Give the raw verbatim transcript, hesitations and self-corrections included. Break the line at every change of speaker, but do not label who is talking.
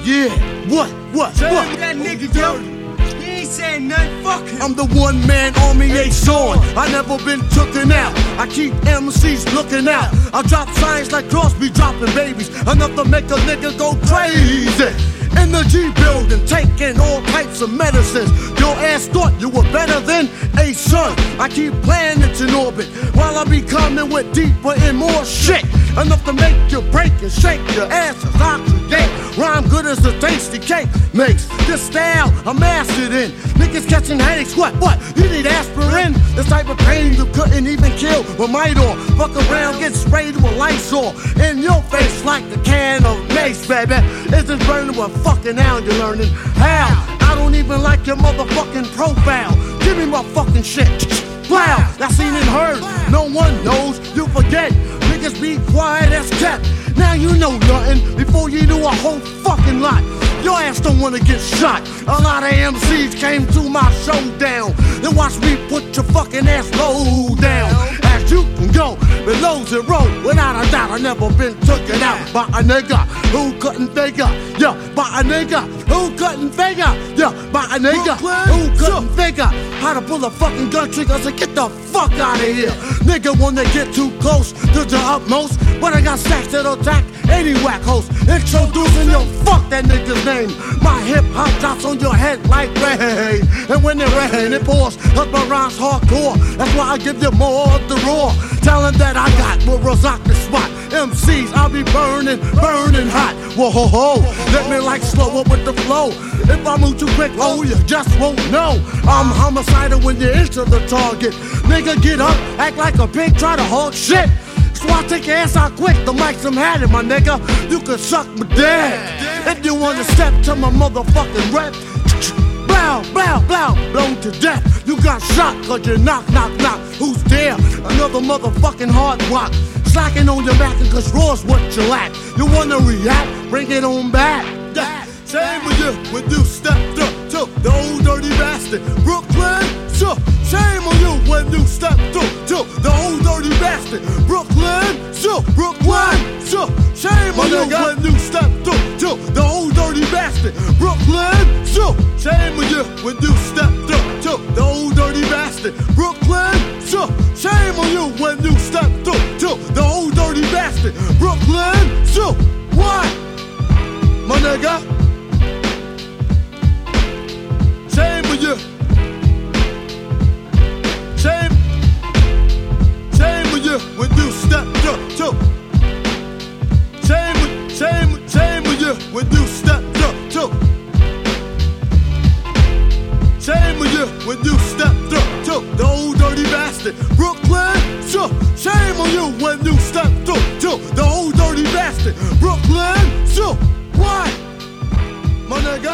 Yeah, what, what,
Tell
what?
him that nigga, yo. He ain't saying nothing, fuck him.
I'm the one man army, ace on. I never been tooken out. I keep M Cs looking out. I drop signs like Crosby dropping babies, enough to make a nigga go crazy. In the G building, taking all types of medicines. Your ass thought you were better than a son. I keep planets in orbit while I be coming with deeper and more shit. Enough to make you break and shake your ass as I create. Rhyme good as a tasty cake makes. This style I'm mastered in. Niggas catching headaches, what, what? You need aspirin? This type of pain you couldn't even kill with Midor. Fuck around, get sprayed with Lysol in your face like a can of mace, baby. Is this burning with fucking now you're learning how? I don't even like your motherfucking profile. Give me my fucking shit. Wow, I seen and heard. No one knows, you forget. Niggas be quiet as kept. Now you know nothing before you do a whole fucking lot. Your ass don't wanna get shot. A lot of M Cs came to my showdown. Then watch me put your fucking ass low down. As you can go below zero, without a doubt, I never been taken out by a nigga who couldn't figure. Yeah, by a nigga who couldn't figure. Yeah, by a nigga who couldn't figure how to pull a fucking gun trigger. So get the fuck out of here. Nigga wanna get too close to the utmost, but I got stacks that'll attack any whack host. Introducing your fuck that nigga's name. My hip hop drops on your head like rain, and when it rain, it pours. Cause my rhymes hardcore. That's why I give you more of the raw. Telling that I got will rock the spot. M Cs, I'll be burning, burning hot. Whoa ho ho, let me like slow up with the flow. If I move too quick, oh you just won't know. I'm homicidal when you're into the target. Nigga get up, act like a pig, try to hog shit. So I take your ass out quick, the mic's I'm had it, my nigga. You can suck my dick. If you wanna step to my motherfucking rep, blow, blow, blow, blown to death. You got shot cause you knock, knock, knock. Who's there? Another motherfucking hard rock. Slacking on your back cause raw's what you lack. You wanna react? Bring it on back. Yeah. Same with you when you stepped up to the old dirty bastard. Brooklyn, so shame on you when you stepped up to the old dirty bastard. Brooklyn, so Brooklyn, so shame on you when you stepped up to the old dirty bastard. Brooklyn, so shame on you when you stepped up to the old dirty bastard. Brooklyn, so shame on you when you stepped up to the old dirty bastard. Brooklyn, so what, my nigga? Shame on you. Shame, shame on you when you stepped up to. Shame, shame, shame on you when you stepped up to. Shame on you when you stepped up to the old dirty bastard. Brooklyn, so shame on you when you stepped up to the old dirty bastard. Brooklyn, so what, my nigga?